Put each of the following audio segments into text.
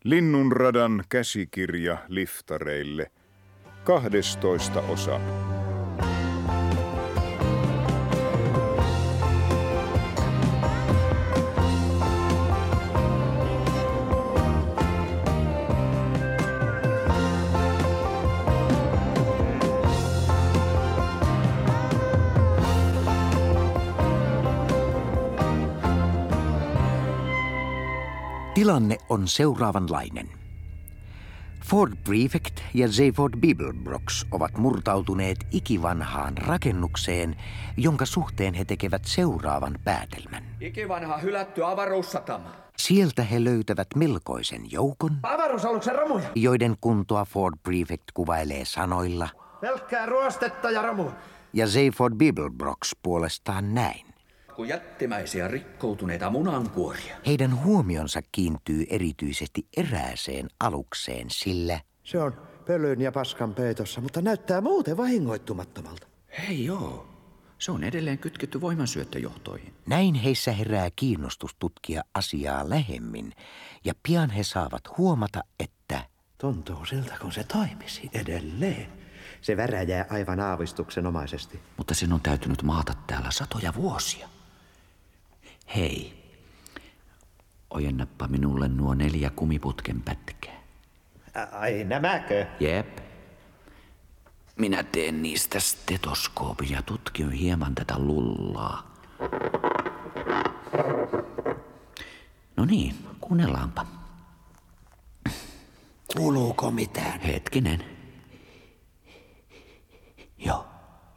Linnunradan käsikirja liftareille. 12. osa. Tilanne on seuraavanlainen. Ford Prefect ja Zayford Beeblebrox ovat murtautuneet ikivanhaan rakennukseen, jonka suhteen he tekevät seuraavan päätelmän. Ikivanha hylätty avaruussatama. Sieltä he löytävät melkoisen joukon, Avaruusaluksen romuja. joiden kuntoa Ford Prefect kuvailee sanoilla. Pelkkää ruostetta ja romua. Ja Zayford Beeblebrox puolestaan näin. Kun jättimäisiä rikkoutuneita munankuoria. Heidän huomionsa kiintyy erityisesti erääseen alukseen, sillä se on pölyn ja paskan peitossa, mutta näyttää muuten vahingoittumattomalta. Hei joo, se on edelleen kytketty voimansyöttöjohtoihin. näin heissä herää kiinnostus tutkia asiaa lähemmin, ja pian he saavat huomata, että Tuntuu siltä, kun se toimisi edelleen. Se väräjää aivan aavistuksenomaisesti. Mutta sen on täytynyt maata täällä satoja vuosia. Hei, ojennappa minulle nuo 4 kumiputken pätkää. Ai nämäkö? Jep. Minä teen niistä stetoskoopin ja tutkin hieman tätä lullaa. No niin, kuunnellaanpa. Kuuluuko mitään? Hetkinen. Joo.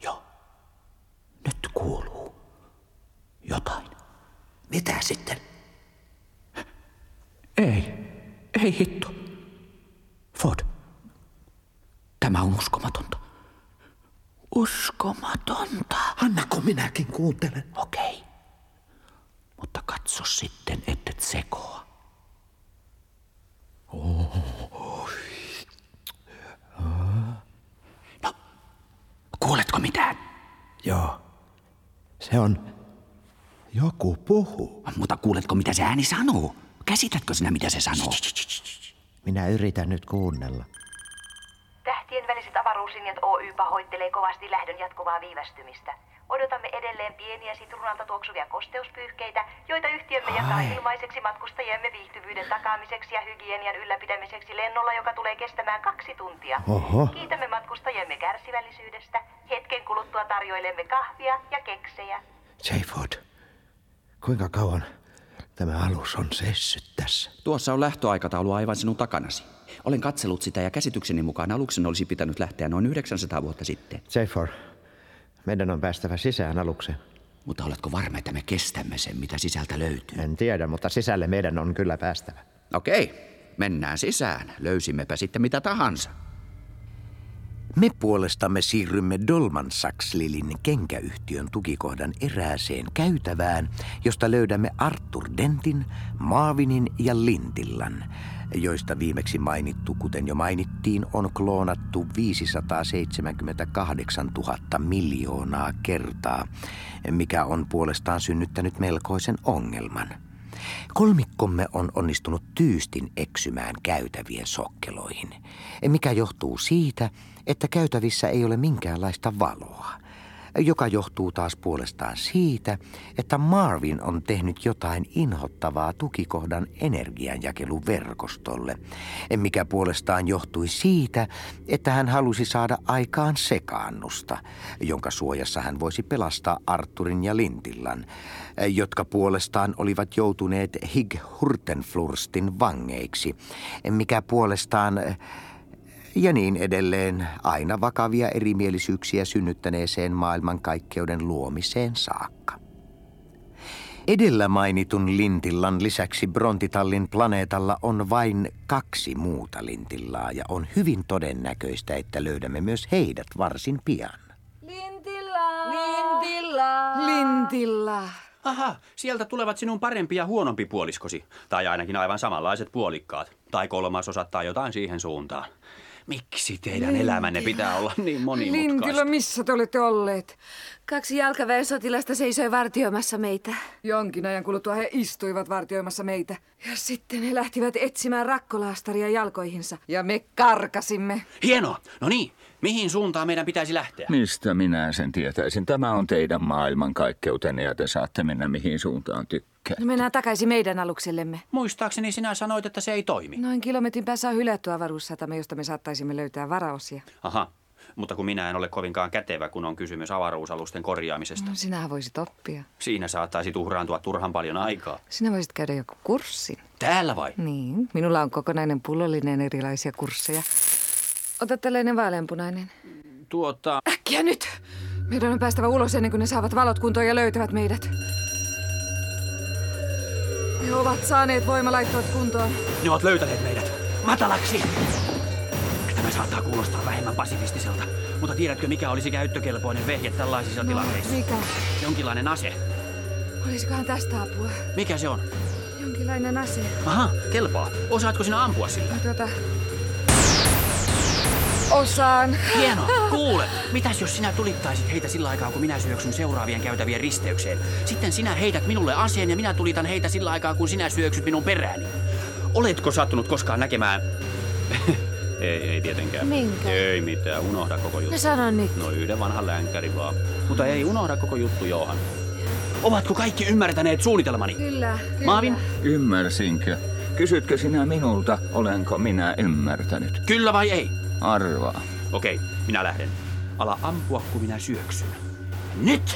Nyt kuuluu jotain. Mitä sitten? Ei hitto. Ford, tämä on uskomatonta. Uskomatonta. Annako minäkin kuuntelen? Okei. Mutta katso sitten, ettet sekoa. No, kuuletko mitään? Joo. Se on... Joku puhuu. Mutta kuuletko, mitä se ääni sanoo? Käsitätkö sinä, mitä se sanoo? Minä yritän nyt kuunnella. Tähtien väliset avaruuslinjat Oy pahoittelee kovasti lähdön jatkuvaa viivästymistä. Odotamme edelleen pieniä sitrunalta tuoksuvia kosteuspyyhkeitä, joita yhtiömme jakaa ilmaiseksi matkustajiemme viihtyvyyden takaamiseksi ja hygienian ylläpitämiseksi lennolla, joka tulee kestämään 2 tuntia. Oho. Kiitämme matkustajiemme kärsivällisyydestä. Hetken kuluttua tarjoilemme kahvia ja keksejä. Zayford, kuinka kauan tämä alus on seissyt tässä? Tuossa on lähtöaikataulu aivan sinun takanasi. Olen katsellut sitä ja käsitykseni mukaan aluksen olisi pitänyt lähteä noin 900 vuotta sitten. Zayford, meidän on päästävä sisään alukseen. Mutta oletko varma, että me kestämme sen, mitä sisältä löytyy? En tiedä, mutta sisälle meidän on kyllä päästävä. Okei, mennään sisään. Löysimmepä sitten mitä tahansa. me puolestamme siirrymme Dolman Sachs-Lillin kenkäyhtiön tukikohdan erääseen käytävään, josta löydämme Arthur Dentin, Marvinin ja Lintillan, joista viimeksi mainittu, kuten jo mainittiin, on kloonattu 578 000 miljoonaa kertaa, mikä on puolestaan synnyttänyt melkoisen ongelman. Kolmikkomme on onnistunut tyystin eksymään käytävien sokkeloihin, mikä johtuu siitä, että käytävissä ei ole minkäänlaista valoa, joka johtuu taas puolestaan siitä, että Marvin on tehnyt jotain inhottavaa tukikohdan energianjakeluverkostolle, mikä puolestaan johtui siitä, että hän halusi saada aikaan sekaannusta, jonka suojassa hän voisi pelastaa Arthurin ja Lintillan, jotka puolestaan olivat joutuneet Hig Hurtenflurstin vangeiksi, mikä puolestaan... Ja niin edelleen, aina vakavia erimielisyyksiä synnyttäneeseen maailmankaikkeuden luomiseen saakka. Edellä mainitun Lintillan lisäksi Brontitallin planeetalla on vain 2 muuta Lintillaa ja on hyvin todennäköistä, että löydämme myös heidät varsin pian. Lintilla! Lintilla! Lintilla! Aha, sieltä tulevat sinun parempi ja huonompi puoliskosi. Tai ainakin aivan samanlaiset puolikkaat. Tai kolmasosat tai jotain siihen suuntaan. Miksi teidän elämänne pitää olla niin monimutkaista? Lintilä, missä te olette olleet? 2 jalkaväen sotilasta seisoi vartioimassa meitä. Jonkin ajan kuluttua he istuivat vartioimassa meitä. Ja sitten he lähtivät etsimään rakkolaastaria jalkoihinsa. Ja me karkasimme. Hienoa! No niin, mihin suuntaan meidän pitäisi lähteä? Mistä minä sen tietäisin? Tämä on teidän maailmankaikkeutenne ja te saatte mennä mihin suuntaan tykkää. No mennään takaisin meidän aluksellemme. Muistaakseni sinä sanoit, että se ei toimi. Noin kilometrin päässä on hylätty avaruussatama, josta me saattaisimme löytää varaosia. Aha, mutta kun minä en ole kovinkaan kätevä, kun on kysymys avaruusalusten korjaamisesta. No sinähän voisit oppia. Siinä saattaisi tuhraantua turhan paljon aikaa. Sinä voisit käydä joku kurssin. Täällä vai? Niin, minulla on kokonainen pullollinen erilaisia kursseja. Ota tällainen vaaleanpunainen. Äkkiä nyt! Meidän on päästävä ulos ennen kuin ne saavat valot kuntoon ja löytävät meidät. He ovat saaneet voimalaitteet kuntoon. Ne ovat löytäneet meidät. Matalaksi! Tämä saattaa kuulostaa vähemmän pasifistiselta, mutta tiedätkö mikä olisi käyttökelpoinen vehje tällaisissa tilanteissa? Mikä? Jonkinlainen ase. Olisikohan tästä apua? Mikä se on? Jonkinlainen ase. Aha, kelpaa. Osaatko sinä ampua sillä? Osaan. Hienoa. Kuule, mitäs jos sinä tulittaisit heitä sillä aikaa, kun minä syöksyn seuraavien käytävien risteykseen? Sitten sinä heität minulle aseen ja minä tulitan heitä sillä aikaa, kun sinä syöksyt minun perääni. Oletko sattunut koskaan näkemään... Ei tietenkään. Minkä? Ei mitään, unohda koko juttu. No sano nyt. No yhden vanhan länkkärin vaan. Mutta ei unohda koko juttu, Johan. Ovatko kaikki ymmärtäneet suunnitelmani? Kyllä. Maavin? Ymmärsinkö? Kysytkö sinä minulta, olenko minä ymmärtänyt? Kyllä vai ei? Arvaa. Okei, minä lähden. Ala ampua, kun minä syöksyn. Nyt!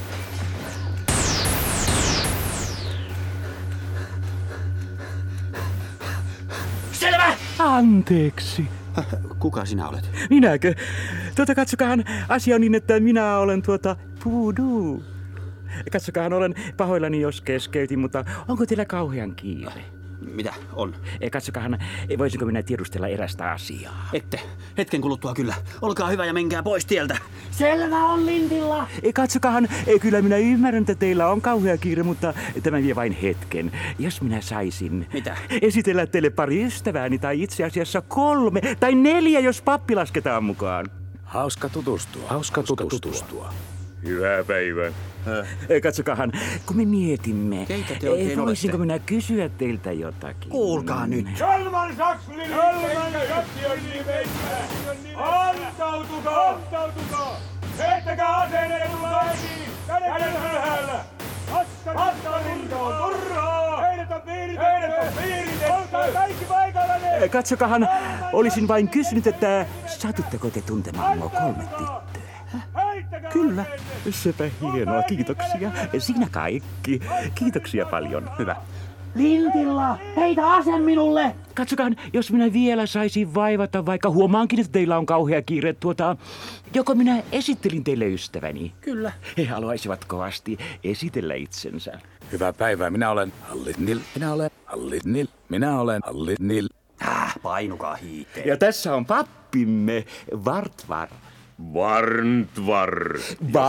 Selvä! Anteeksi. Kuka sinä olet? Minäkö? Katsokahan, asia on niin, että minä olen Voodoo. Katsokahan, olen pahoillani, jos keskeytin, mutta onko teillä kauhean kiire? Mitä on? Katsokahan, voisinko minä tiedustella erästä asiaa? Ette. Hetken kuluttua kyllä. Olkaa hyvä ja menkää pois tieltä. Selvä on, Lintilla. Katsokahan, kyllä minä ymmärrän, että teillä on kauhea kiire, mutta tämä vie vain hetken. Jos minä saisin... Mitä? Esitellä teille pari ystävääni, tai itse asiassa 3 tai 4, jos pappi lasketaan mukaan. Hauska tutustua. Hyvää päivää. Katsokahan, kun me mietimme, keitä te oikein voisinko olette? minä kysyä teiltä jotakin? Kuulkaa nyt. Salman Sakslin on nimessä. Antautukaa! Heittäkää aseiden etuläisiin! Käden ylhäällä! Askarinta on turhaa! Heidät on piiritetty! Olkaa kaikki paikallanne! Katsokahan, olisin vain kysynyt, että satutteko te tuntemaan nuo 3 tyttöä? Kyllä, sepä hienoa, kiitoksia. Siinä kaikki. Kiitoksia paljon. Hyvä. Lintilla, heitä ase minulle! Katsokaan, jos minä vielä saisin vaivata, vaikka huomaankin, että teillä on kauhea kiire, joko minä esittelin teille ystäväni? Kyllä. He haluaisivat kovasti esitellä itsensä. Hyvää päivää, minä olen Hallitnil. Minä olen Hallitnil. Painukaa hiiteen. Ja tässä on pappimme, Vartvar. Varntvar.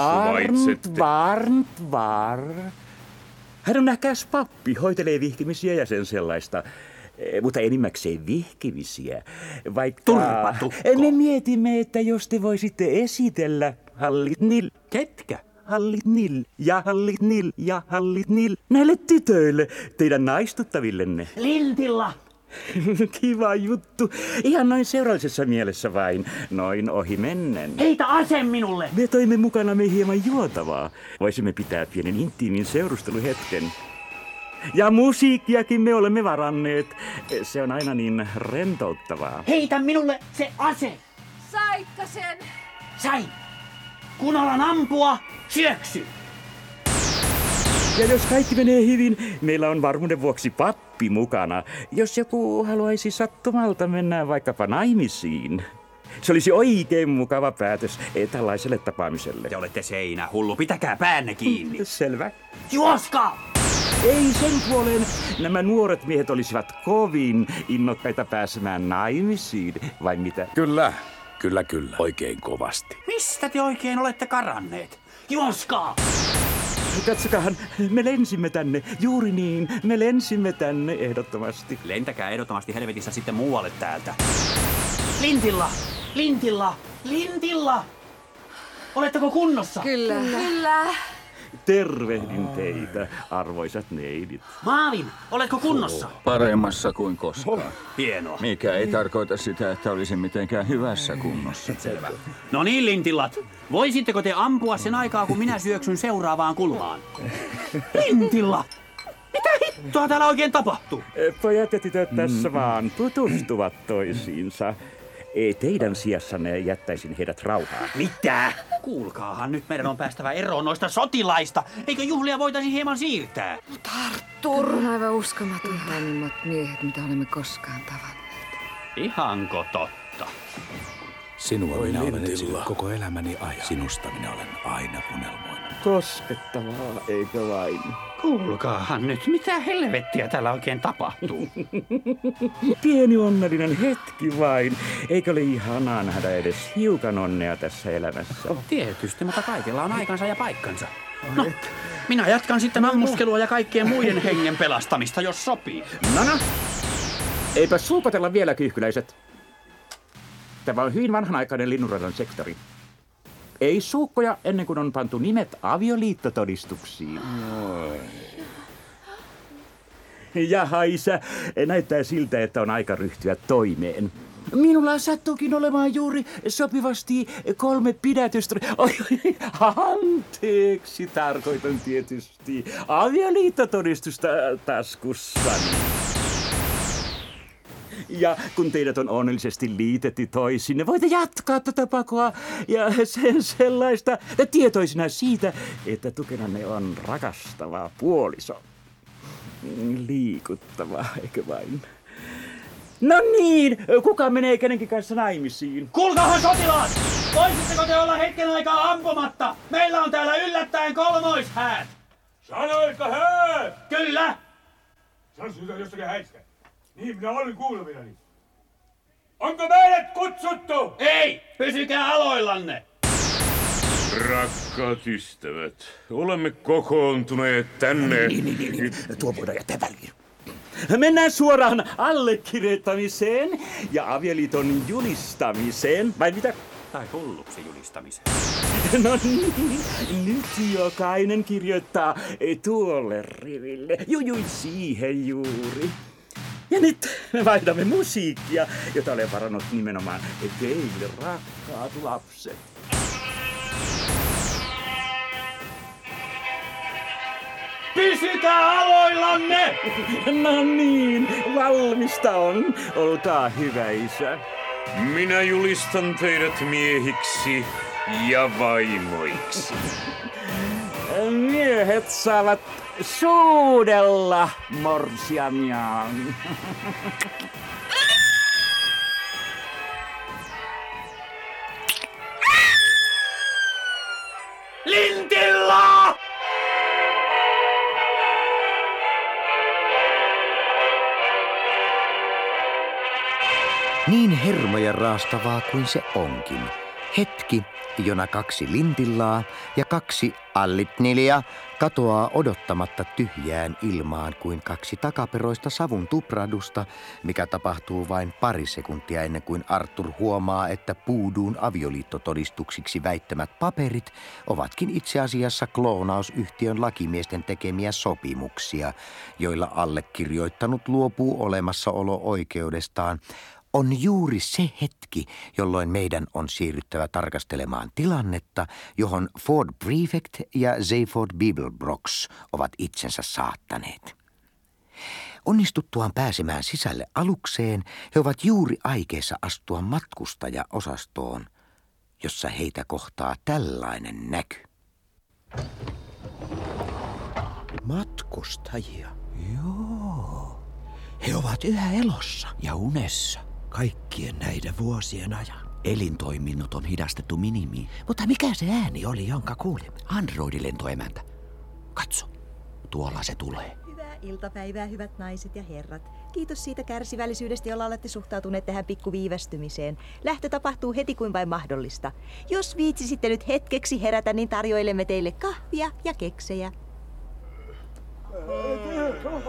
Varntvar. Hän on nähkääs pappi, hoitelee vihkimisiä ja sen sellaista. Mutta enimmäkseen vihkimisiä. Vaikka... Turpatukko. Me mietimme, että jos te voisitte esitellä Hallitnil. Ketkä? Hallitnil ja Hallitnil ja Hallitnil. Näille tytöille, teidän naistuttavillenne. Lintilla! Kiva juttu. Ihan noin seuraisessa mielessä vain. Noin ohi mennen. Heitä ase minulle! Me toimme mukanamme hieman juotavaa. Voisimme pitää pienen intiimin seurusteluhetken. Ja musiikkiakin me olemme varanneet. Se on aina niin rentouttavaa. Heitä minulle se ase! Saitko sen? Sain! Kun alan ampua, syöksy! Ja jos kaikki menee hyvin, meillä on varmuuden vuoksi pappi mukana. Jos joku haluaisi sattumalta mennä vaikkapa naimisiin. Se olisi oikein mukava päätös tällaiselle tapaamiselle. Te olette seinä, hullu. Pitäkää päänne kiinni. Selvä. Juoskaa! Ei sen puoleen. Nämä nuoret miehet olisivat kovin innokkaita pääsemään naimisiin, vai mitä? Kyllä. Oikein kovasti. Mistä te oikein olette karanneet? Juoskaa! Katsokahan, me lensimme tänne. Juuri niin, me lensimme tänne ehdottomasti. Lentäkää ehdottomasti helvetissä sitten muualle täältä. Lintilla! Lintilla! Lintilla! Oletteko kunnossa? Kyllä. Kyllä. Tervehdin teitä, arvoisat neidit. Maavin, oletko kunnossa? Paremmassa kuin koskaan. Hienoa. Mikä ei tarkoita sitä, että olisin mitenkään hyvässä kunnossa. Selvä. No niin, lintillat. Voisitteko te ampua sen aikaa, kun minä syöksyn seuraavaan kulmaan? Lintilla! Mitä hittoa täällä oikein tapahtuu? Pojat ja tytöt tässä vaan tutustuvat toisiinsa. Teidän sijassanne jättäisin heidät rauhaan. Mitä? Kuulkaahan, nyt meidän on päästävä eroon noista sotilaista. Eikö juhlia voitaisiin hieman siirtää? Mutta Artur on aivan uskomaton. Ihanimmat miehet, mitä olemme koskaan tavanneet. Ihanko totta? Sinua minä olen etsinyt koko elämäni ajan. Sinusta minä olen aina unelmoinut. Koskettavaa, eikö vain? Kuulkaahan nyt, mitä helvettiä täällä oikein tapahtuu? Pieni onnellinen hetki vain. Eikö ole ihanaa nähdä edes hiukan onnea tässä elämässä? Tietysti, mutta kaikilla on aikansa ja paikkansa. No, minä jatkan sitten ammuskelua ja kaikkien muiden hengen pelastamista, jos sopii. No, eipä suupatella vielä, kyyhkyläiset. Tämä on hyvin vanhanaikainen linnunradan sektori. Ei suukkoja ennen kuin on pantu nimet avioliittotodistuksiin. Jaha, isä, näyttää siltä, että on aika ryhtyä toimeen. Minulla sattuukin olemaan juuri sopivasti 3 pidätystä. Anteeksi, tarkoitan tietysti avioliittotodistusta taskussani. Ja kun teidät on onnellisesti liitetty toisinne, voitte jatkaa tätä pakoa ja sen sellaista tietoisina siitä, että tukenanne on rakastava puoliso. Liikuttava, eikö vain? No niin, kuka menee kenenkin kanssa naimisiin? Kuulkaahan sotilaat! Voisitteko te olla hetken aikaa ampumatta? Meillä on täällä yllättäen kolmoishäät! Sanoitko häät? Kyllä! Sano sinulta jostakin häistä. Niin minä olin kuulevinani. Onko meidät kutsuttu? Ei! Pysykää aloillanne! Rakkaat ystävät, olemme kokoontuneet tänne. Niin. Tuo voidaan jättää väliin. Mennään suoraan allekirjoittamiseen ja avioliiton julistamiseen. Vai mitä? Tai hulluksi julistamiseen. No niin, nyt jokainen kirjoittaa tuolle riville. Jujui siihen juuri. Ja nyt me vaihdamme musiikkia, jota olen varannut nimenomaan teille, rakkaat lapset. Pysykää aloillanne! No niin, valmista on. Olkaa hyvä, isä. Minä julistan teidät miehiksi ja vaimoiksi. Miehet saavat suudella morsiamiaan. Lintilla! Niin hermoja raastavaa kuin se onkin. Hetki, jona 2 Lintillaa ja 2 Allitnilia katoaa odottamatta tyhjään ilmaan kuin 2 takaperoista savun tuprahdusta, mikä tapahtuu vain pari sekuntia ennen kuin Artur huomaa, että Puuduun avioliittotodistuksiksi väittämät paperit ovatkin itse asiassa kloonausyhtiön lakimiesten tekemiä sopimuksia, joilla allekirjoittanut luopuu olemassaolo-oikeudestaan. On juuri se hetki, jolloin meidän on siirryttävä tarkastelemaan tilannetta, johon Ford Prefect ja Zaphod Beeblebrox ovat itsensä saattaneet. Onnistuttuaan pääsemään sisälle alukseen, he ovat juuri aikeissa astua matkustajaosastoon, jossa heitä kohtaa tällainen näky. Matkustajia? Joo. He ovat yhä elossa. Ja unessa. Kaikkien näiden vuosien ajan. Elintoiminnot on hidastettu minimiin. Mutta mikä se ääni oli, jonka kuulimme? Androidilentoemäntä. Katso, tuolla se tulee. Hyvää iltapäivää, hyvät naiset ja herrat. Kiitos siitä kärsivällisyydestä, jolla olette suhtautuneet tähän pikkuviivästymiseen. Lähtö tapahtuu heti kuin vain mahdollista. Jos viitsisitte nyt hetkeksi herätä, niin tarjoilemme teille kahvia ja keksejä.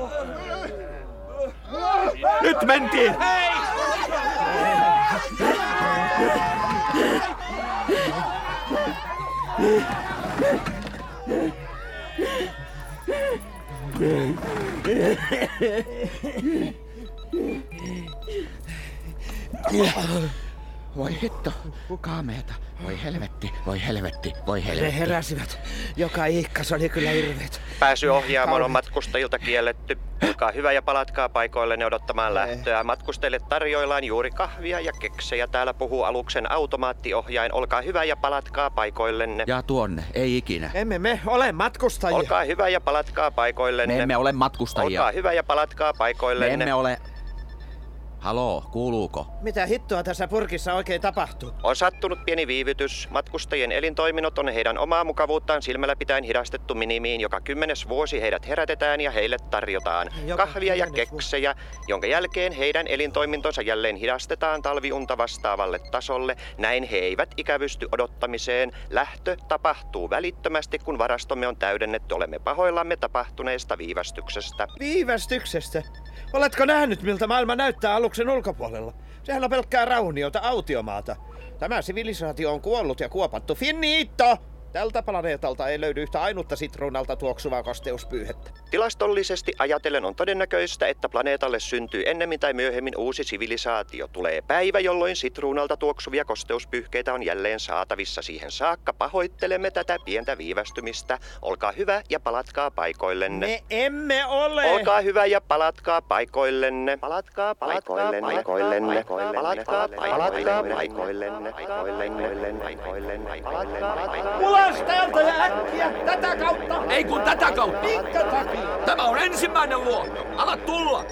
Nyt mentiin! Hei! Voi hitto, kaameeta. Voi helvetti, voi helvetti, voi helvetti. Ne heräsivät. Joka ihkas oli kyllä hirveet. Pääsy ohjaamoon on matkustajilta kielletty. Olkaa hyvä ja palatkaa paikoillenne odottamaan lähtöä. Matkustajille tarjoillaan juuri kahvia ja keksejä. Täällä puhuu aluksen automaattiohjain. Olkaa hyvä ja palatkaa paikoillenne. Ja tuonne, ei ikinä. Emme me ole matkustajia. Olkaa hyvä ja palatkaa paikoillenne. Me emme ole matkustajia. Olkaa hyvä ja palatkaa paikoillenne. Me emme ole... Haloo, kuuluuko? Mitä hittoa tässä purkissa oikein tapahtuu? On sattunut pieni viivytys. Matkustajien elintoiminnot on heidän omaa mukavuuttaan silmällä pitäen hidastettu minimiin. Joka 10. vuosi heidät herätetään ja heille tarjotaan kahvia ja keksejä, jonka jälkeen heidän elintoimintonsa jälleen hidastetaan talviunta vastaavalle tasolle. Näin he eivät ikävysty odottamiseen. Lähtö tapahtuu välittömästi, kun varastomme on täydennetty. Olemme pahoillamme tapahtuneesta viivästyksestä. Viivästyksestä? Oletko nähnyt, miltä maailma näyttää aluksen ulkopuolella? Sehän on pelkkää rauniota, autiomaata. Tämä sivilisaatio on kuollut ja kuopattu. Finito! Tältä planeetalta ei löydy yhtä ainutta sitruunalta tuoksuvaa kosteuspyyhettä. Tilastollisesti ajatellen on todennäköistä, että planeetalle syntyy ennemmin tai myöhemmin uusi sivilisaatio. Tulee päivä, jolloin sitruunalta tuoksuvia kosteuspyyhkeitä on jälleen saatavissa. Siihen saakka pahoittelemme tätä pientä viivästymistä. Olkaa hyvä ja palatkaa paikoillenne. Me emme ole! Olkaa hyvä ja palatkaa paikoillenne. Palatkaa paikoillenne. Palatkaa paikoillenne. Ulos täältä ja äkkiä! Tätä kautta! Ei kun tätä kautta! Minkä takia? Tämä on ensimmäinen luokka! Ala tulla!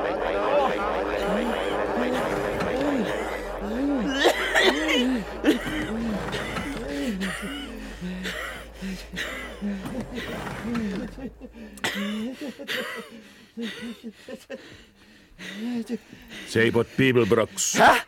Seipot Bibelbrox. Häh?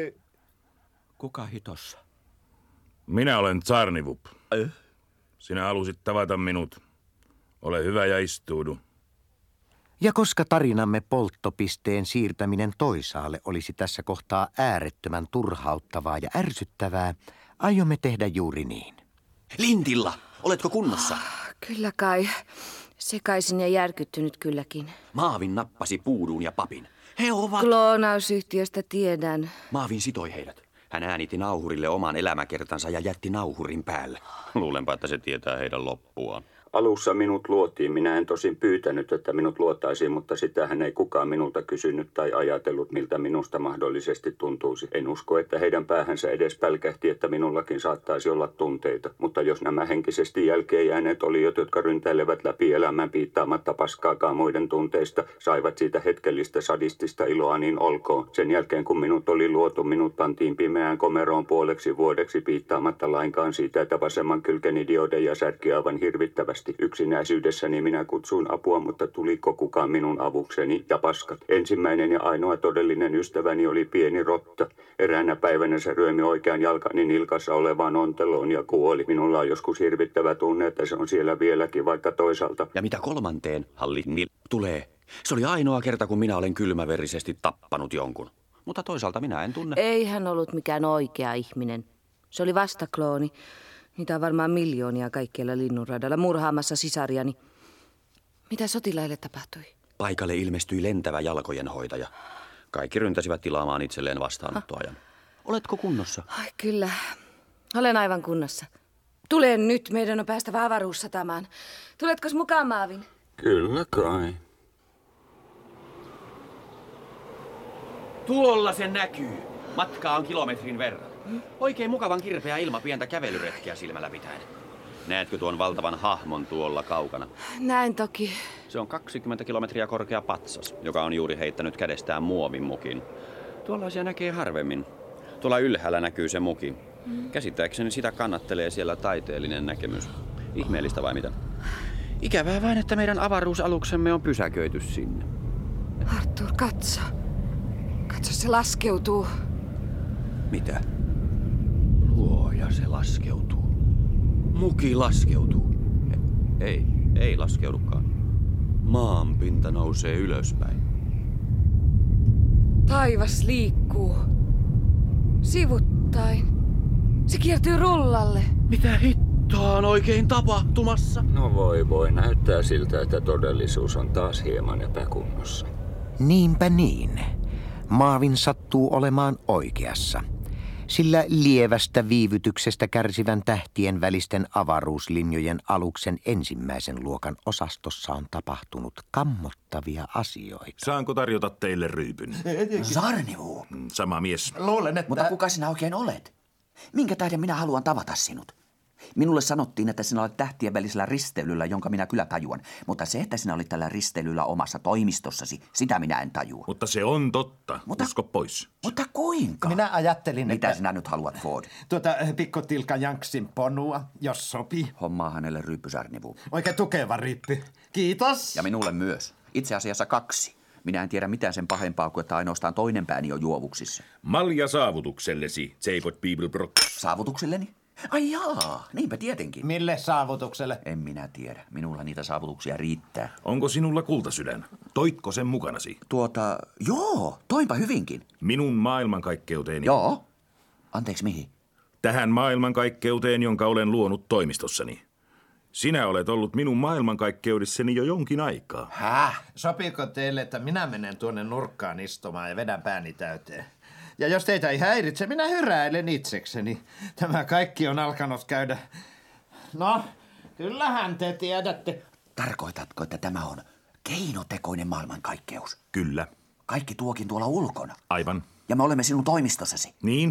Kuka hitossa? Minä olen Tsarnivup. Sinä halusit tavata minut. Ole hyvä ja istuudu. Ja koska tarinamme polttopisteen siirtäminen toisaalle olisi tässä kohtaa äärettömän turhauttavaa ja ärsyttävää, aiomme tehdä juuri niin. Lintilla, oletko kunnossa? Kyllä kai. Sekaisin ja järkyttynyt kylläkin. Maavin nappasi Puuduun ja Papin. He ovat... Kloonausyhtiöstä tiedän. Maavin sitoi heidät. Hän äänitti nauhurille oman elämäkertansa ja jätti nauhurin päälle. Luulenpa, että se tietää heidän loppuaan. Alussa minut luotiin. Minä en tosin pyytänyt, että minut luotaisiin, mutta sitähän ei kukaan minulta kysynyt tai ajatellut, miltä minusta mahdollisesti tuntuisi. En usko, että heidän päähänsä edes pälkähti, että minullakin saattaisi olla tunteita. Mutta jos nämä henkisesti jälkeen jääneet oliot, jotka ryntäilevät läpi elämän piittaamatta paskaakaan muiden tunteista, saivat siitä hetkellistä sadistista iloa, niin olkoon. Sen jälkeen, kun minut oli luotu, minut pantiin pimeään komeroon puoleksi vuodeksi piittaamatta lainkaan siitä, että vasemman kylkeni diodeja särki aivan hirvittävästi. Yksinäisyydessäni minä kutsuin apua, mutta tuliko kukaan minun avukseni ja paskat. Ensimmäinen ja ainoa todellinen ystäväni oli pieni rotta. Eräänä päivänä se ryömi oikean jalkani nilkassa olevaan onteloon ja kuoli. Minulla on joskus hirvittävä tunne, että se on siellä vieläkin, vaikka toisaalta. Ja mitä kolmanteen tulee? Se oli ainoa kerta, kun minä olen kylmäverisesti tappanut jonkun. Mutta toisaalta minä en tunne. Ei hän ollut mikään oikea ihminen. Se oli vastaklooni. Niitä on varmaan miljoonia kaikkialla linnunradalla murhaamassa sisariani. Mitä sotilaille tapahtui? Paikalle ilmestyi lentävä jalkojenhoitaja. Kaikki ryntäsivät tilaamaan itselleen vastaanottoajan. Oletko kunnossa? Ai kyllä. Olen aivan kunnossa. Tule nyt, meidän on päästävä avaruussatamaan. Tuletkos mukaan, Maavin? Kyllä kai. Tuolla se näkyy. Matkaa on kilometrin verran. Oikein mukavan kirpeä ilma pientä kävelyretkiä silmällä pitäen. Näetkö tuon valtavan hahmon tuolla kaukana? Näen toki. Se on 20 kilometriä korkea patsas, joka on juuri heittänyt kädestään muovimukin. Tuollaisia näkee harvemmin. Tuolla ylhäällä näkyy se muki. Käsittääkseni sitä kannattelee siellä taiteellinen näkemys. Ihmeellistä vai mitä? Ikävää vain, että meidän avaruusaluksemme on pysäköity sinne. Arthur, katso. Katso, se laskeutuu. Mitä? Luoja, se laskeutuu. Muki laskeutuu. Ei laskeudukaan. Maan pinta nousee ylöspäin. Taivas liikkuu. Sivut Alasittain. Se kiertyy rullalle. Mitä hittoa on oikein tapahtumassa? No voi, näyttää siltä, että todellisuus on taas hieman epäkunnossa. Niinpä niin. Marvin sattuu olemaan oikeassa. Sillä lievästä viivytyksestä kärsivän tähtien välisten avaruuslinjojen aluksen ensimmäisen luokan osastossa on tapahtunut kammottavia asioita. Saanko tarjota teille ryypyn? Zarnivu. Sama mies. Luulen, että... Mutta kuka sinä oikein olet? Minkä tähden minä haluan tavata sinut? Minulle sanottiin, että sinä olet tähtien välisellä risteilyllä, jonka minä kyllä tajuan. Mutta se, että sinä olit tällä risteilyllä omassa toimistossasi, sitä minä en tajua. Mutta se on totta. Usko pois. Mutta kuinka? Minä ajattelin, Mitä että... sinä nyt haluat, Ford? Pikkutilkka Janksin ponua, jos sopii. Hommaa hänelle ryyppy, Zarnivu. Oikein tukeva ryyppy. Kiitos. Ja minulle myös. Itse asiassa 2. Minä en tiedä mitään sen pahempaa kuin, että ainoastaan toinen pääni on juovuksissa. Malja saavutuksellesi, Jacob Beeblebrook. Saavutukselleni? Ai jaa, niinpä tietenkin. Mille saavutukselle? En minä tiedä. Minulla niitä saavutuksia riittää. Onko sinulla kultasydän? Toitko sen mukanasi? Joo, toinpa hyvinkin. Minun maailmankaikkeuteeni. Joo. Anteeksi, mihin? Tähän maailmankaikkeuteen, jonka olen luonut toimistossani. Sinä olet ollut minun maailmankaikkeudessani jo jonkin aikaa. Häh? Sopiiko teille, että minä menen tuonne nurkkaan istumaan ja vedän pääni täyteen? Ja jos teitä ei häiritse, minä hyräilen itsekseni. Tämä kaikki on alkanut käydä... No, kyllähän te tiedätte. Tarkoitatko, että tämä on keinotekoinen maailmankaikkeus? Kyllä. Kaikki tuokin tuolla ulkona. Aivan. Ja me olemme sinun toimistossasi. Niin.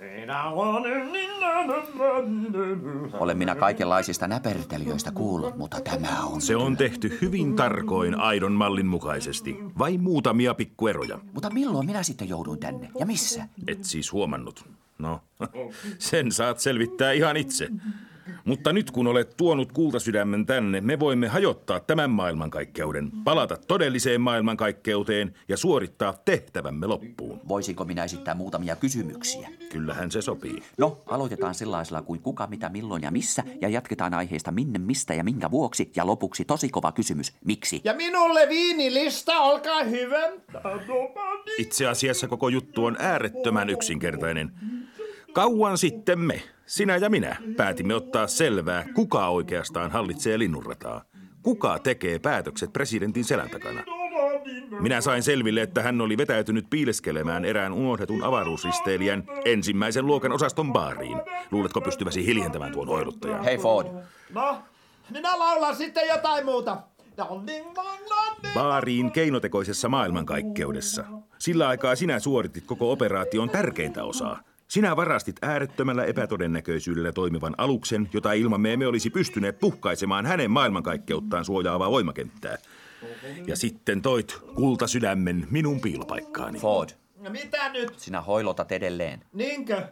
Olen minä kaikenlaisista näpertelijöistä kuullut, mutta tämä on... Se on tehty hyvin tarkoin aidon mallin mukaisesti. Vain muutamia pikkueroja. Mutta milloin minä sitten jouduin tänne? Ja missä? Et siis huomannut. No, sen saat selvittää ihan itse. Mutta nyt kun olet tuonut kultasydämen tänne, me voimme hajottaa tämän maailmankaikkeuden, palata todelliseen maailmankaikkeuteen ja suorittaa tehtävämme loppuun. Voisinko minä esittää muutamia kysymyksiä? Kyllähän se sopii. No, aloitetaan sellaisella kuin kuka, mitä, milloin ja missä, ja jatketaan aiheesta minne, mistä ja minkä vuoksi, ja lopuksi tosi kova kysymys, miksi? Ja minulle viinilista, olkaa hyvä. Itse asiassa koko juttu on äärettömän yksinkertainen. Kauan sitten me, sinä ja minä, päätimme ottaa selvää, kuka oikeastaan hallitsee linnunrataa. Kuka tekee päätökset presidentin selän takana. Minä sain selville, että hän oli vetäytynyt piileskelemään erään unohdetun avaruusristeilijän ensimmäisen luokan osaston baariin. Luuletko pystyväsi hiljentämään tuon oiluttajan? Hei Ford. No, minä laulan sitten jotain muuta. Baariin keinotekoisessa maailmankaikkeudessa. Sillä aikaa sinä suoritit koko operaation tärkeintä osaa. Sinä varastit äärettömällä epätodennäköisyydellä toimivan aluksen, jota ilman me emme olisi pystyneet puhkaisemaan hänen maailmankaikkeuttaan suojaavaa voimakenttää. Ja sitten toit kultasydämen minun piilopaikkaani. Ford. Mitä nyt? Sinä hoilotat edelleen. Niinkö?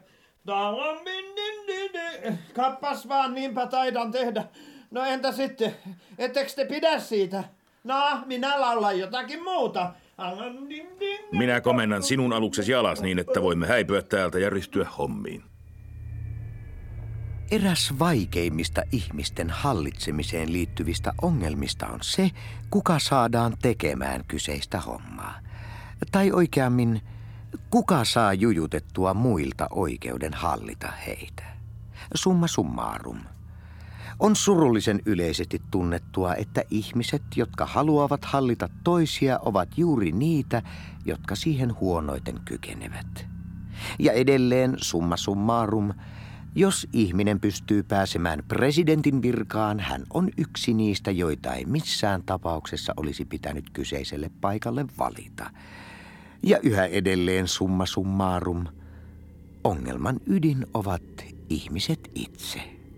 Kappas vaan, niinpä taidan tehdä. No entä sitten? Ettekö te pidä siitä? No, minä laulan jotakin muuta. Minä komennan sinun aluksesi alas niin, että voimme häipyä täältä ja ryhtyä hommiin. Eräs vaikeimmista ihmisten hallitsemiseen liittyvistä ongelmista on se, kuka saadaan tekemään kyseistä hommaa. Tai oikeammin, kuka saa jujutettua muilta oikeuden hallita heitä. Summa summarum. On surullisen yleisesti tunnettua, että ihmiset, jotka haluavat hallita toisia, ovat juuri niitä, jotka siihen huonoiten kykenevät. Ja edelleen summa summarum, jos ihminen pystyy pääsemään presidentin virkaan, hän on yksi niistä, joita ei missään tapauksessa olisi pitänyt kyseiselle paikalle valita. Ja yhä edelleen summa summarum, ongelman ydin ovat ihmiset itse.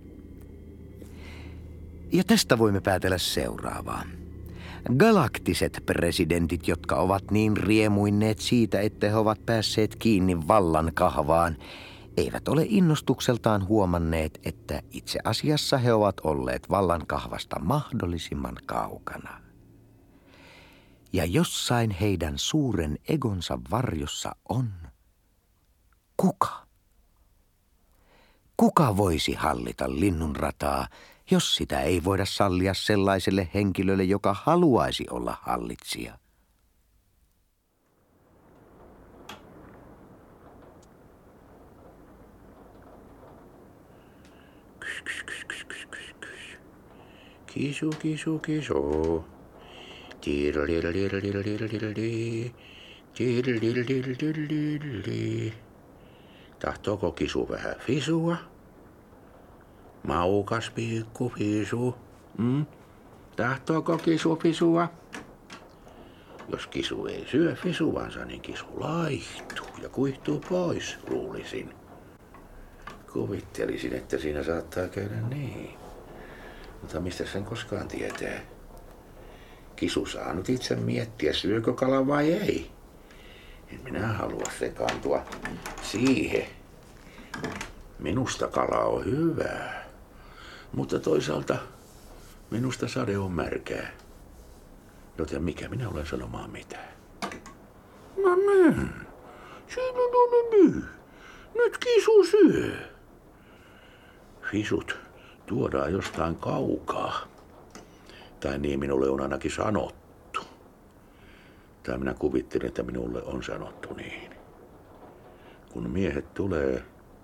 Ja tästä voimme päätellä seuraavaa. Galaktiset presidentit, jotka ovat niin riemuinneet siitä, että he ovat päässeet kiinni vallan kahvaan, eivät ole innostukseltaan huomanneet, että itse asiassa he ovat olleet vallan kahvasta mahdollisimman kaukana. Ja jossain heidän suuren egonsa varjossa on kuka? Kuka voisi hallita linnunrataa, jos sitä ei voida sallia sellaiselle henkilölle, joka haluaisi olla hallitsija? Kisu, kisu, kisu. Tiirlirlirlirlirli. Tiirlirlirlirli. Tahtooko kisu vähän fisua? Maukas pikku fisu. Tahtooko kisu fisua? Jos kisu ei syö fisuansa, niin kisu laihtuu ja kuihtuu pois, luulisin. Kuvittelisin, että siinä saattaa käydä niin. Mutta mistä sen koskaan tietää? Kisu saa nyt itse miettiä, syökö kala vai ei. En minä halua sekaantua siihen. Minusta kala on hyvää, mutta toisaalta minusta sade on märkää. Joten mikä minä olen sanomaan mitään? No niin, siinä on nyt. Nyt kisu syö. Fisut tuodaan jostain kaukaa. Tai niin minulle on ainakin sanottu. Tai minä kuvittelen, että minulle on sanottu niin. Kun miehet tulee...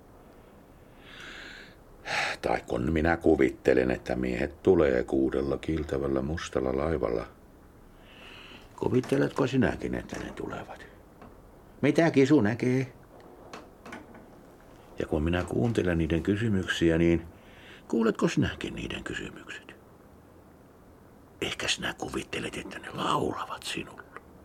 Tai kun minä kuvittelen, että miehet tulee 6 kiiltävällä mustalla laivalla. Kuvitteletko sinäkin, että ne tulevat? Mitä kisu näkee? Ja kun minä kuuntelen niiden kysymyksiä, niin kuuletko sinäkin niiden kysymykset? Ehkä sinä kuvittelet, että ne laulavat sinulle.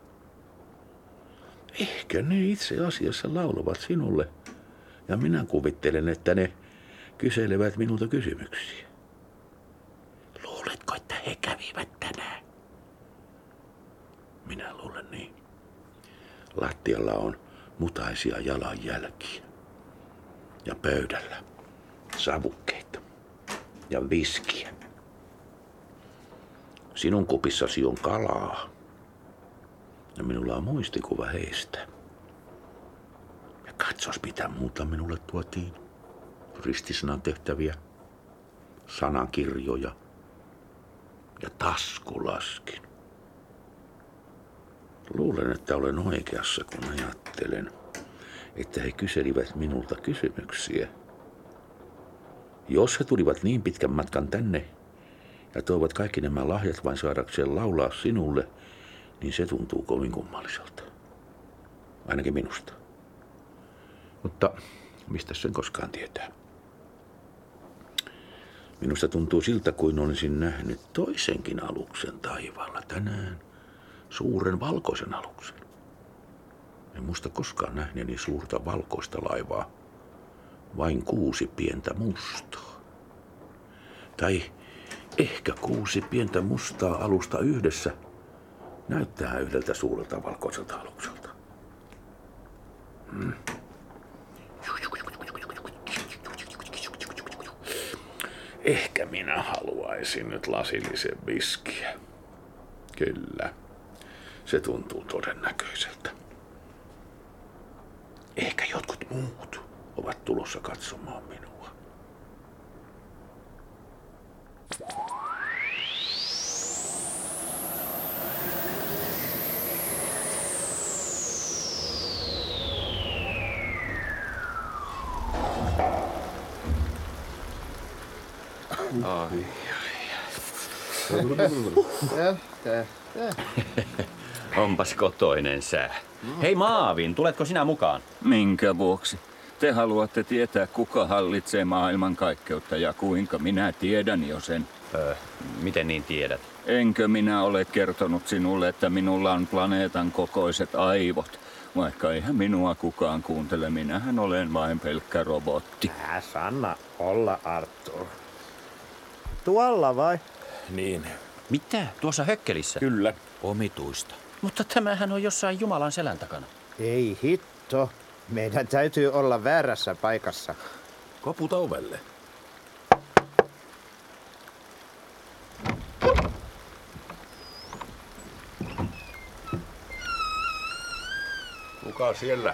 Ehkä ne itse asiassa laulavat sinulle. Ja minä kuvittelen, että ne kyselevät minulta kysymyksiä. Luuletko, että he kävivät tänään? Minä luulen niin. Lattialla on mutaisia jalanjälkiä. Ja pöydällä savukkeita ja viskiä. Sinun kupissasi on kalaa. Ja minulla on muistikuva heistä. Ja katsos, mitä muuta minulle tuotiin. Ristisanan tehtäviä, sanakirjoja ja taskulaskin. Luulen, että olen oikeassa, kun ajattelen, että he kyselivät minulta kysymyksiä. Jos he tulivat niin pitkän matkan tänne ja toivat kaikki nämä lahjat vain saadakseen laulaa sinulle, niin se tuntuu kovin kummalliselta. Ainakin minusta. Mutta mistä sen koskaan tietää? Minusta tuntuu siltä, kuin olisin nähnyt toisenkin aluksen taivaalla tänään. Suuren valkoisen aluksen. En muista koskaan nähneeni suurta valkoista laivaa. Vain 6 pientä mustaa. Tai ehkä 6 pientä mustaa alusta yhdessä näyttää yhdeltä suurelta valkoiselta alukselta. Ehkä minä haluaisin nyt lasillisen viskiä. Kyllä, se tuntuu todennäköiseltä. Ehkä jotkut muut ovat tulossa katsomaan minua. Onpas kotoinen sää. Hei Maavin, tuletko sinä mukaan? Minkä vuoksi? Te haluatte tietää, kuka hallitsee maailmankaikkeutta ja kuinka minä tiedän jo sen. Miten niin tiedät? Enkö minä ole kertonut sinulle, että minulla on planeetan kokoiset aivot? Vaikka eihän minua kukaan kuuntele, minähän olen vain pelkkä robotti. Anna olla, Arthur. Tuolla vai? Niin. Mitä? Tuossa hökkelissä? Kyllä. Omituista. Mutta tämähän on jossain Jumalan selän takana. Ei hitto. Meidän täytyy olla väärässä paikassa. Koputa ovelle. Kuka siellä?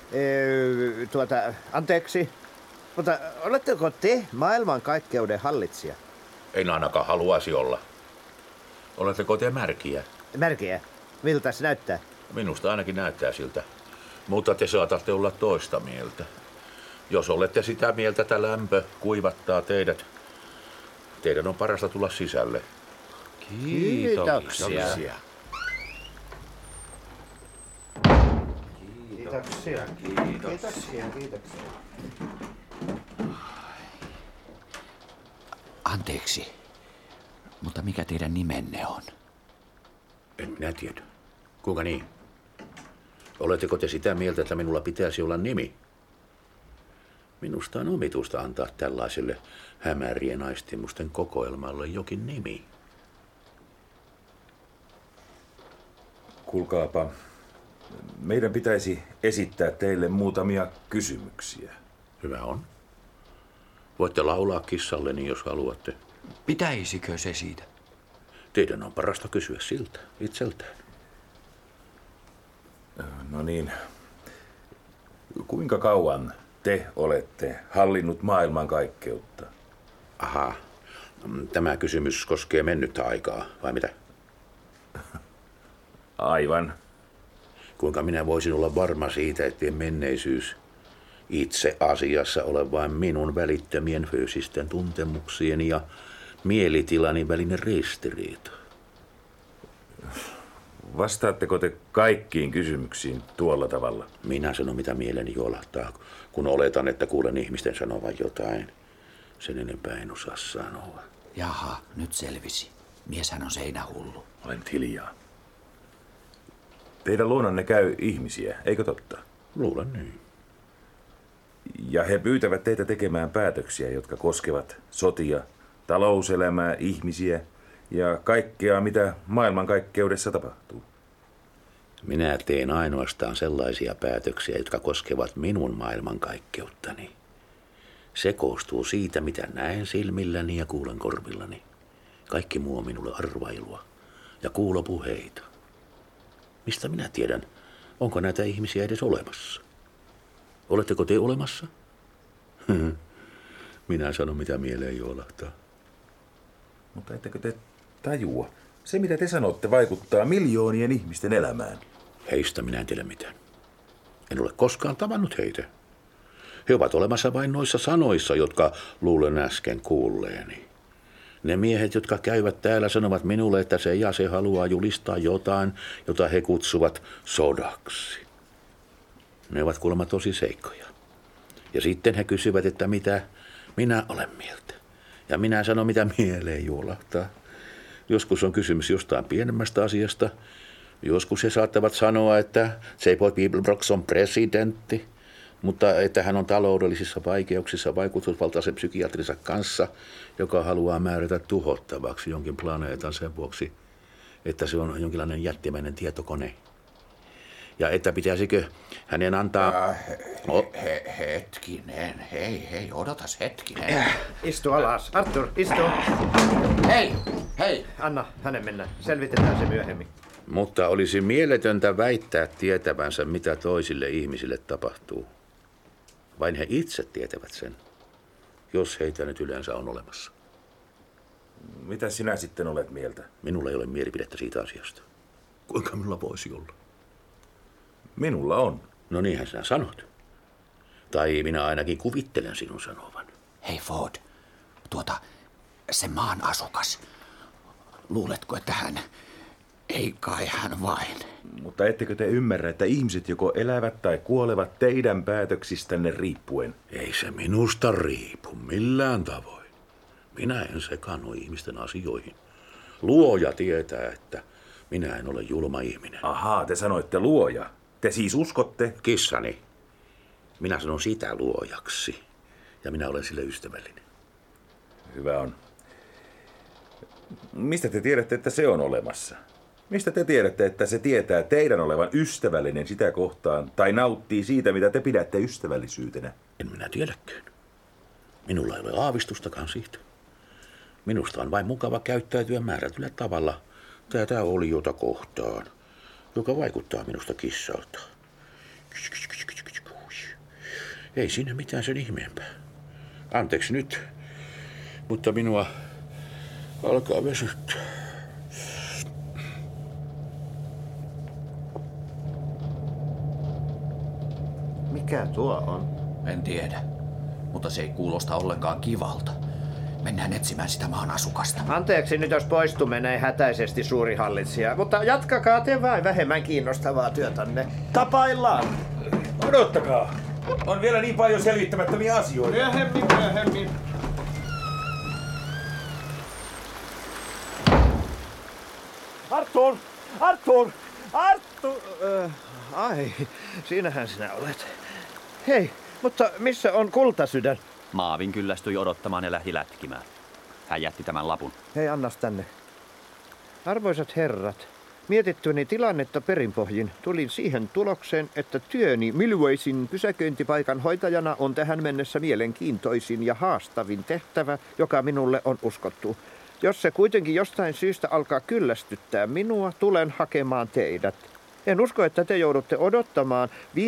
Anteeksi. Mutta oletteko te maailmankaikkeuden hallitsija? En ainakaan haluaisi olla. Oletteko te märkiä? Märkiä? Miltä se näyttää? Minusta ainakin näyttää siltä. Mutta te saatatte olla toista mieltä. Jos olette sitä mieltä, että lämpö kuivattaa teidät, teidän on parasta tulla sisälle. Kiitoksia. Kiitoksia. Kiitoksia. Anteeksi, mutta mikä teidän nimenne on? En minä tiedä. Kuinka niin? Oletteko te sitä mieltä, että minulla pitäisi olla nimi? Minusta on omituista antaa tällaiselle hämärien aistimusten kokoelmalle jokin nimi. Kuulkaapa, meidän pitäisi esittää teille muutamia kysymyksiä. Hyvä on. Voitte laulaa kissalleni, jos haluatte. Pitäisikö se siitä? Teidän on parasta kysyä siltä, itseltään. No niin. Kuinka kauan te olette hallinnut maailmankaikkeutta? Aha. Tämä kysymys koskee mennyttä aikaa, vai mitä? Aivan. Kuinka minä voisin olla varma siitä, ettei menneisyys itse asiassa ole vain minun välittömien fyysisten tuntemuksieni ja mielitilani välinen ristiriita? Vastaatteko te kaikkiin kysymyksiin tuolla tavalla? Minä sanon, mitä mieleni juolahtaa, kun oletan, että kuulen ihmisten sanovan jotain. Sen enempää en osaa sanoa. Jaha, nyt selvisi. Mieshän on seinähullu. Olen hiljaa. Teidän luonanne käy ihmisiä, eikö totta? Luulen niin. Ja he pyytävät teitä tekemään päätöksiä, jotka koskevat sotia, talouselämää, ihmisiä ja kaikkea, mitä maailmankaikkeudessa tapahtuu. Minä teen ainoastaan sellaisia päätöksiä, jotka koskevat minun maailmankaikkeuttani. Se koostuu siitä, mitä näen silmilläni ja kuulen korvillani. Kaikki muu on minulle arvailua ja kuulopuheita. Mistä minä tiedän, onko näitä ihmisiä edes olemassa? Oletteko te olemassa? Minä sanon, mitä mieleen juolahtaa. Mutta ettekö te tajua? Se, mitä te sanotte, vaikuttaa miljoonien ihmisten elämään. Heistä minä en tiedä mitään. En ole koskaan tavannut heitä. He ovat olemassa vain noissa sanoissa, jotka luulen äsken kuulleeni. Ne miehet, jotka käyvät täällä, sanovat minulle, että se ja se haluaa julistaa jotain, jota he kutsuvat sodaksi. Ne ovat kuulemma tosi seikkoja. Ja sitten he kysyvät, että mitä minä olen mieltä. Ja minä sanon, mitä mieleen juolahtaa. Joskus on kysymys jostain pienemmästä asiasta. Joskus he saattavat sanoa, että J. Bibelbrox on presidentti, mutta että hän on taloudellisissa vaikeuksissa vaikutusvaltaisen psykiatrinsa kanssa, joka haluaa määrätä tuhottavaksi jonkin planeetan sen vuoksi, että se on jonkinlainen jättimäinen tietokone. Ja että pitäisikö hänen antaa... Hetkinen, hei, odotas hetkinen. Istu alas. Arthur, istu. Hei! Anna hänen mennä. Selvitetään se myöhemmin. Mutta olisi mieletöntä väittää tietävänsä, mitä toisille ihmisille tapahtuu. Vain he itse tietävät sen, jos heitä nyt yleensä on olemassa. Mitä sinä sitten olet mieltä? Minulla ei ole mielipidettä siitä asiasta. Kuinka minulla voisi olla? Minulla on. No niinhän sinä sanot. Tai minä ainakin kuvittelen sinun sanovan. Hei Ford, se maan asukas. Luuletko, että hän... Ei kai hän vain. Mutta ettekö te ymmärrä, että ihmiset joko elävät tai kuolevat teidän päätöksistänne riippuen? Ei se minusta riipu millään tavoin. Minä en sekaannu ihmisten asioihin. Luoja tietää, että minä en ole julma ihminen. Ahaa, te sanoitte luoja. Te siis uskotte? Kissani. Minä sanon sitä luojaksi. Ja minä olen sille ystävällinen. Hyvä on. Mistä te tiedätte, että se on olemassa? Mistä te tiedätte, että se tietää teidän olevan ystävällinen sitä kohtaan tai nauttii siitä, mitä te pidätte ystävällisyytenä? En minä tiedäkään. Minulla ei ole aavistustakaan siitä. Minusta on vain mukava käyttäytyä määrätyllä tavalla tätä oliota kohtaan, joka vaikuttaa minusta kissalta. Ei siinä mitään sen ihmeempää. Anteeksi nyt, mutta minua alkaa väsyttää. Mikä tuo on? En tiedä, mutta se ei kuulosta ollenkaan kivalta. Mennään etsimään sitä maan asukasta. Anteeksi nyt, jos poistumme näin hätäisesti, suuri hallitsija, mutta jatkakaa te vain vähemmän kiinnostavaa työtänne. Tapaillaan! Odottakaa! On vielä niin paljon selvittämättömiä asioita. Myöhemmin. Arthur! Ai, siinähän sinä olet. Hei, mutta missä on kultasydän? Maavin kyllästyi odottamaan ja lähti lätkimään. Hän jätti tämän lapun. Hei, annas tänne. Arvoisat herrat, mietittyäni tilannetta perinpohjin tulin siihen tulokseen, että työni Milwaysin pysäköintipaikan hoitajana on tähän mennessä mielenkiintoisin ja haastavin tehtävä, joka minulle on uskottu. Jos se kuitenkin jostain syystä alkaa kyllästyttää minua, tulen hakemaan teidät. En usko, että te joudutte odottamaan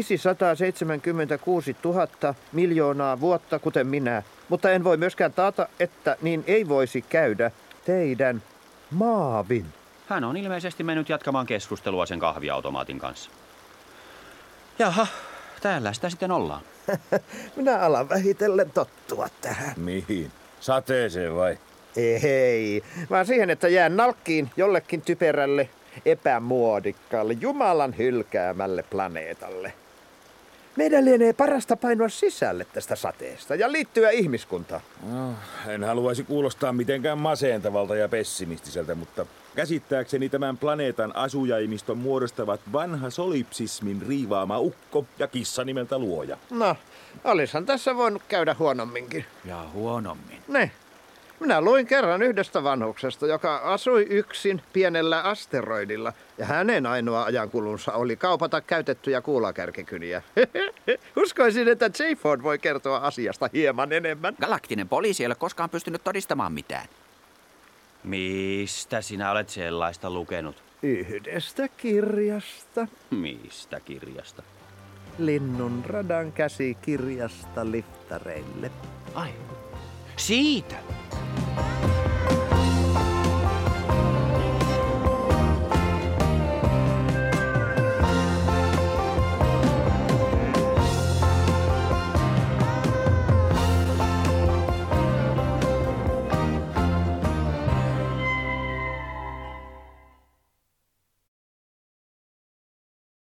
576 000 miljoonaa vuotta, kuten minä. Mutta en voi myöskään taata, että niin ei voisi käydä teidän Maavin. Hän on ilmeisesti mennyt jatkamaan keskustelua sen kahviautomaatin kanssa. Jaha, täällä sitä sitten ollaan. Minä alan vähitellen tottua tähän. Mihin? Sateeseen vai? Ei, vaan siihen, että jään nalkkiin jollekin typerälle, epämuodikkaalle, Jumalan hylkäämälle planeetalle. Meidän lienee parasta painoa sisälle tästä sateesta ja liittyä ihmiskuntaan. No, en haluaisi kuulostaa mitenkään masentavalta ja pessimistiseltä, mutta käsittääkseni tämän planeetan asujaimiston muodostavat vanha solipsismin riivaama ukko ja kissa nimeltä Luoja. No, olishan tässä voinut käydä huonomminkin. Ja huonommin. Ne. Minä luin kerran yhdestä vanhuksesta, joka asui yksin pienellä asteroidilla, ja hänen ainoa ajankulunsa oli kaupata käytettyjä kuulakärkikyniä. Uskoisin, että J. Ford voi kertoa asiasta hieman enemmän. Galaktinen poliisi ei ole koskaan pystynyt todistamaan mitään. Mistä sinä olet sellaista lukenut? Yhdestä kirjasta. Mistä kirjasta? Linnunradan käsikirjasta liftareille. Ai, siitä!